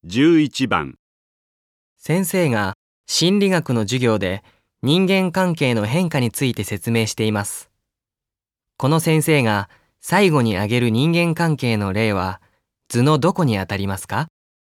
11番。 先生が心理学の授業で人間関係の変化について説明しています。この先生が最後に挙げる人間関係の例は図のどこにあたりますか？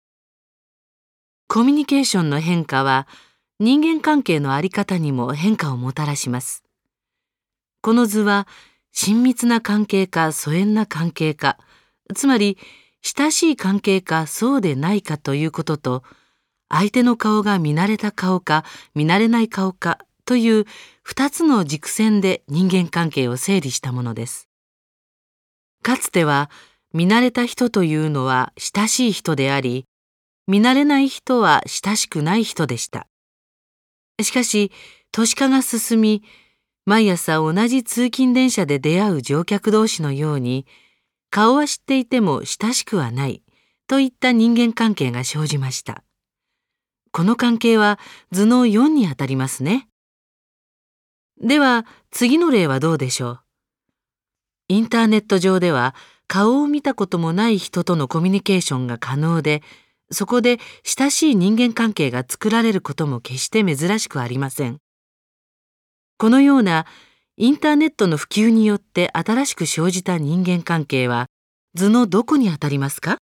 コミュニケーションの変化は人間関係のあり方にも変化をもたらします。この図は親密な関係か疎遠な関係か、つまり親しい関係かそうでないかということと、相手の顔が見慣れた顔か見慣れない顔かという2つの軸線で人間関係を整理したものです。かつては見慣れた人というのは親しい人であり、見慣れない人は親しくない人でした。しかし都市化が進み、毎朝同じ通勤電車で出会う乗客同士のように、顔は知っていても親しくはないといった人間関係が生じました。この関係は図の4にあたりますね。では次の例はどうでしょう。インターネット上では顔を見たこともない人とのコミュニケーションが可能で、そこで親しい人間関係が作られることも決して珍しくありません。このようなインターネットの普及によって新しく生じた人間関係は図のどこにあたりますか？